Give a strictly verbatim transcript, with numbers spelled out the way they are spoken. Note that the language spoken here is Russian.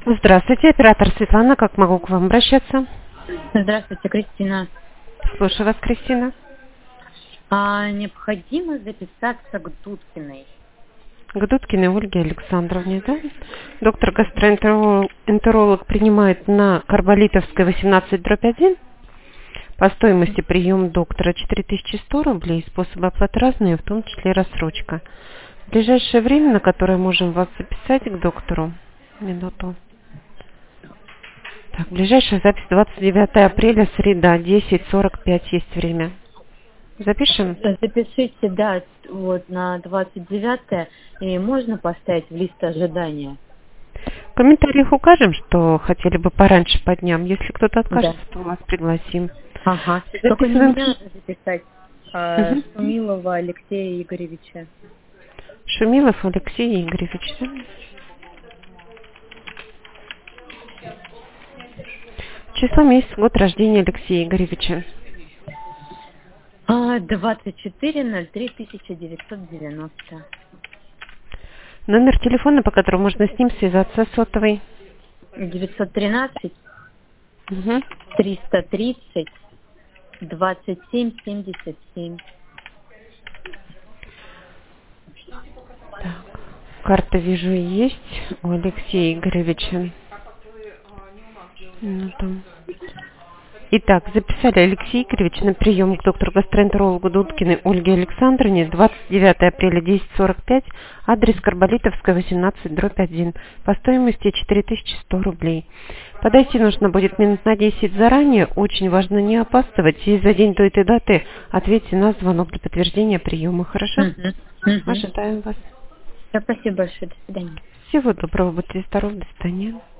Здравствуйте, оператор Светлана, как могу к вам обращаться? Здравствуйте, Кристина. Слушаю вас, Кристина. А, необходимо записаться к Дудкиной. К Дудкиной Ольге Александровне, да? Доктор гастроэнтеролог принимает на Карболитовской восемнадцать дробь один. По стоимости прием доктора четыре тысячи сто рублей, способы оплаты разные, в том числе рассрочка. В ближайшее время, на которое можем вас записать к доктору, минуту. Так, ближайшая запись двадцать девятое апреля, среда, десять сорок пять есть время. Запишем? Запишите, да, вот на двадцать девятое, и можно поставить в лист ожидания. В комментариях укажем, что хотели бы пораньше по дням. Если кто-то откажется, Да. то вас пригласим. Ага. Только не Записываем. меня надо записать, а Угу. Шумилова Алексея Игоревича. Шумилов Алексей Игоревич, да? Число, месяц, год рождения Алексея Игоревича. А, двадцать четыре ноль три тысяча девятьсот девяносто. Номер телефона, по которому можно с ним связаться, сотовый. девятьсот тринадцать Угу. триста тридцать двадцать семь семьдесят семь. Так. Карта, вижу, есть у Алексея Игоревича. Ну, там. Итак, записали Алексея Игоревича на прием к доктору-гастроэнтерологу Дудкиной Ольге Александровне двадцать девятое апреля, десять сорок пять, адрес Карболитовская, восемнадцать дробь один, по стоимости четыре тысячи сто рублей. Подойти нужно будет минут на десять заранее, очень важно не опаздывать, и за день до этой даты ответьте на звонок для подтверждения приема, хорошо? Угу. Угу. Ожидаем вас. Спасибо большое, до свидания. Всего доброго, будьте здоровы, до свидания.